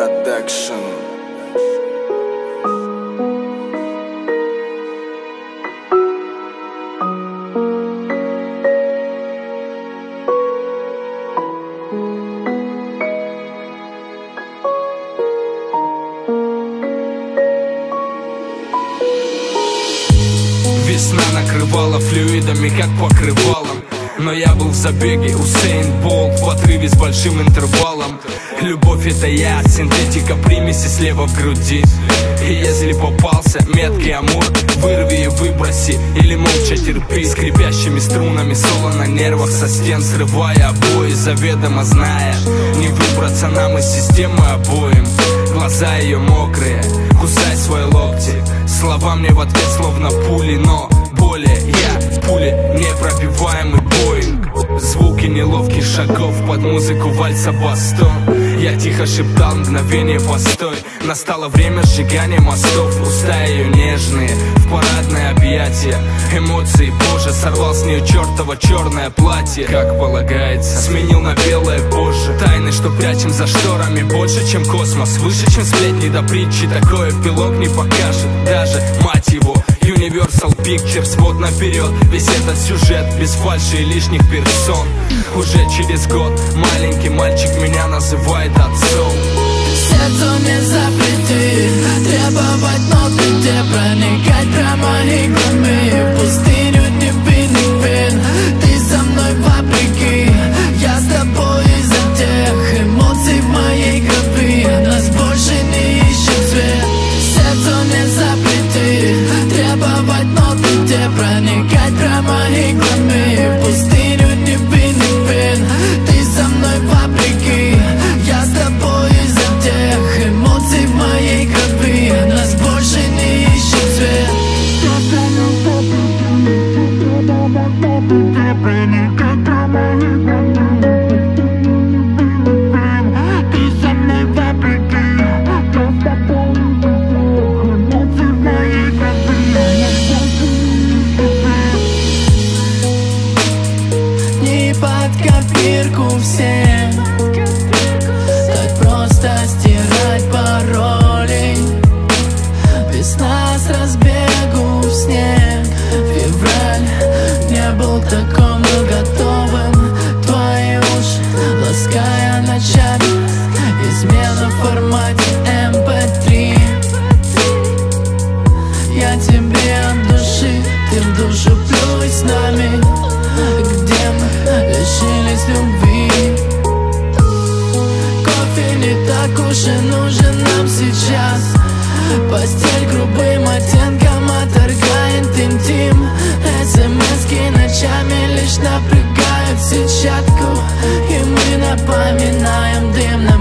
Production. Весна накрывала флюидами, как покрывалом. Но я был в забеге, Усейн Болт в отрыве с большим интервалом. Любовь — это я, синтетика примеси слева в груди. И если попался меткий амур, вырви и выброси, или молча терпи. Скрипящими струнами соло на нервах со стен, срывая обои, заведомо зная не выбраться нам из системы обоим. Глаза ее мокрые, кусай свои локти. Слова мне в ответ словно пули, но более я пули непробиваемый Боинг. Звуки неловких шагов под музыку вальса бастон. Я тихо шептал мгновение постой. Настало время сжигания мостов. Уста ее нежные в парадное объятие. Эмоции, боже, сорвал с нее чертово черное платье. Как полагается, сменил на белое, боже. Тайны, что прячем за шторами, больше, чем космос, выше, чем сплетни до притчи. Такой эпилог не покажет даже, мать его, Universal Pictures. Вот наперед весь этот сюжет, без фальши и лишних персон. Уже через год маленький мальчик меня называет отцом. Сердцу не запрети требовать ноты, где проникать прямо иглами в пустыню невинных вин. Ты со мной вопреки, я с тобой из-за тех эмоций в моей крови. Нас больше не ищет свет. Сердцу не запрети требовать ноты, где проникать прямо иглами в пустыню невинных вин. Ты со мной вопреки, я с тобой из-за тех эмоций в моей крови. Нас больше не ищет свет. Не под копирку всем, так просто стирать пароли. Весна с разбегу в снег. Февраль не был такому готовым. Твои уши лаская ночами, измена в формате MP3. Я тебе от души, ты в душу плюй с нами, где мы лишились любви. Кофе не так уж и нужен нам сейчас. Постель грубым оттенком отторгает интим. СМС-ки ночами лишь напрягают сетчатку, и мы напоминаем дым на